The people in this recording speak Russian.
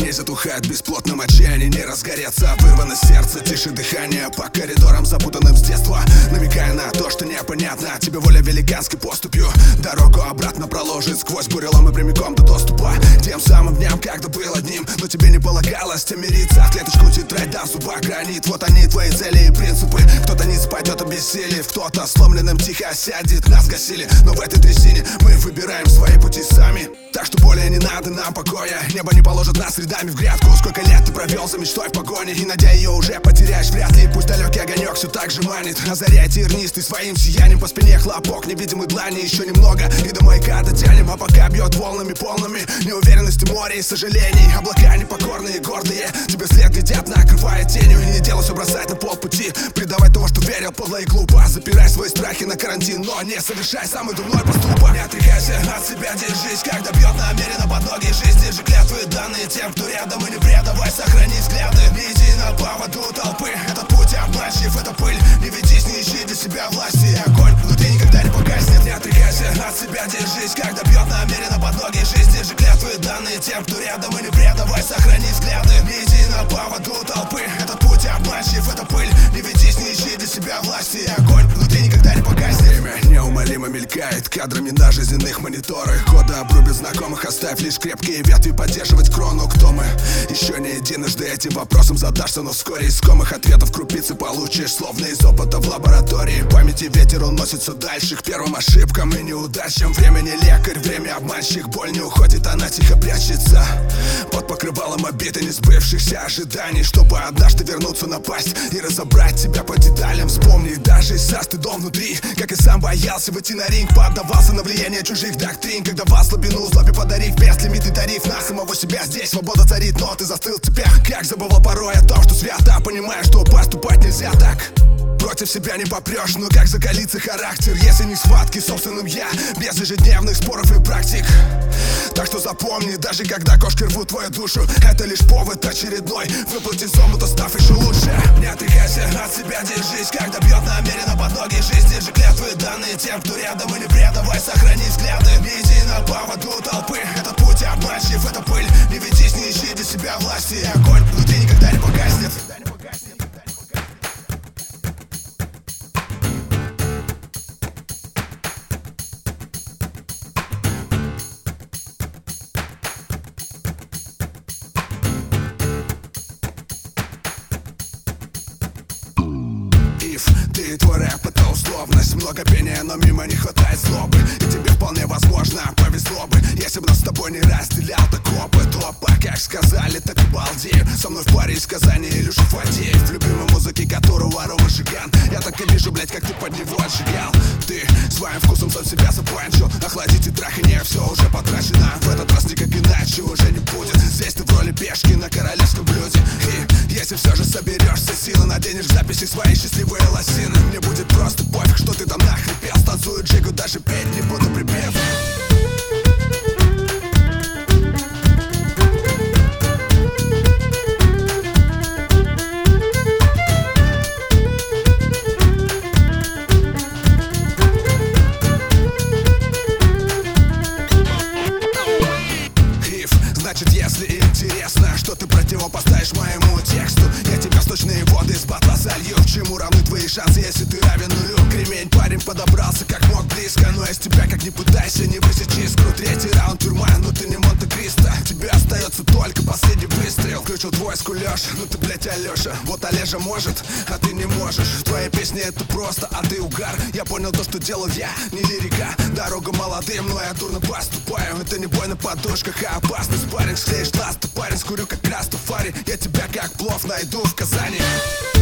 Не затухает в бесплотном отчаянии, не разгореться, вырвано сердце, тише дыхание по коридорам, запутанным с детства, намекая на то, что непонятно. Тебе воля великанской поступью дорогу обратно проложит сквозь бурелом и прямиком до доступа к тем самым дням, когда был одним. Но тебе не полагалось тем мириться, клеточку тетрадь до зуба гранит. Вот они твои цели и принципы. Кто-то низ пойдет обессилев, кто-то сломленным тихо осядет. Нас гасили, но в этой трясине мы выбираем свои пути сами. Так что более не надо нам покоя, небо не положит нас рядами в грядку. Сколько лет ты провел за мечтой в погоне, и найдя ее уже потеряешь вряд ли. Пусть далекий огонек все так же манит, озаряй тернистый своим сиянием. По спине хлопок невидимой длани, еще немного и до маяка дотянем. А пока бьет волнами полными неуверенности море и сожалений. Облака непокорные и гордые тебе след глядят, накрывая тенью. И не делай все бросать на полпути, предавай того, что верил подло и глупо. Запирай свои страхи на карантин, но не совершай самый дурной поступок. Не отрекайся от себя, держись, когда бьет намеренно под ноги жизнь. Держи клятвы данные тем, кто рядом, и не предавай, сохрани взгляды. Не иди на поводу толпы, этот путь обманщив, это пыль. Не ведись, не ищи для себя власти, огонь внутри никогда не погаснет. Не отрекайся от себя, держись, когда бьет намеренно под ноги жизнь. Держи клятвы данные тем, кто рядом, и не предавай, сохрани взгляды. Не иди на поводу толпы, этот путь обманщив, это пыль. Не ведись, не ищи для себя власти, огонь внутри никогда не погаснет. Время неумолимо мелькает кадрами на жизненных мониторах. Годы обрубят знакомых, оставь лишь крепкие ветви поддерживать крону. Кто мы? Еще не единожды этим вопросом задашься, но вскоре искомых ответов крупицы получишь, словно из опыта в лаборатории. Памяти ветер уносится дальше к первым ошибкам и неудачам. Время не лекарь, время обманщик, боль не уходит, она тихо прячется под покрывалом обид и несбывшихся ожиданий, чтобы однажды вернуться, напасть и разобрать тебя по деталям. Вспомни, даже со стыдом внутри, как и сам боялся выйти на ринг, поддавался на влияние чужих доктрин, когда вас слабину злобе подарив беслимитный тариф на самого себя. Здесь свобода царит, но ты застыл в цепях. Как забывал порой о том, что свято, понимаешь, что поступать нельзя так. Против себя не попрешь, но как закалится характер, если не схватки с собственным я, без ежедневных споров и практик. Так что запомни, даже когда кошки рвут твою душу, это лишь повод очередной выплатить зомбу, став еще лучше. Не отрекайся от себя, держись, когда бьет намеренно под ноги жизнь. Держи клятвы данные тем, кто рядом, и не предавай, сохрани взгляды. Не иди на поводу толпы, этот путь обманщив, это пыль. Не ведись, не ищи для себя власти, огонь внутри никогда не погаснет. Ты твой рэп, это условность, много пения, но мимо не хватает злобы. И тебе вполне возможно повезло бы, если бы нас с тобой не разделял так опыт. Опа, как сказали, так и балдею. Со мной в паре из Казани Илюша Фадеев, любимой музыки которого Рома Жиган. Я так и вижу, блять, как ты под него отжигал. Ты своим вкусом сам себя запанчил. Охладить и трахание, все уже потрачено. В этот раз никак иначе уже не будет. Здесь ты в роли пешки на королевском блюде. И если все же соберешься силы, наденешь записи свои счастливые лосины. Мне будет просто пофиг, что ты там нахрипел. Станцую джигу, даже петь не буду припев. Значит, если интересно, что ты противопоставишь моему тексту, я тебя в сточные воды из батла залью. К чему равны твои шансы, если ты равен нулю? Кремень парень подобрался как мог близко, но из тебя как не пытайся не высечь искру. Третий раунд тюрьма, но ты не Монте-Кристо. Тебе остается только последний выстрел. Включил твой скулёж, ну ты, блять, Алёша. Вот Олежа может, а ты не можешь. В твоей песне это просто, а ты угар. Я понял то, что делал я, не лирика. Дорога молодым, но я дурно поступаю. Это не бой на подушках, а опасный спарринг. Склеишь ласты, парень, скурю как раз Тафари. Я тебя как плов найду в Казани.